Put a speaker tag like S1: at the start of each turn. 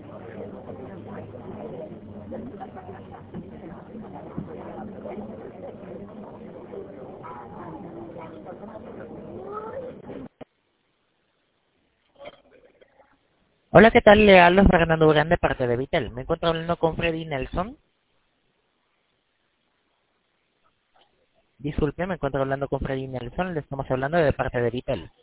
S1: Hola, ¿qué tal? Le hablo Fernando Durán de parte de Vitel. Me encuentro hablando con Freddy Nelson. Disculpe, me encuentro hablando con Freddy Nelson. Le estamos hablando de parte de Vitel.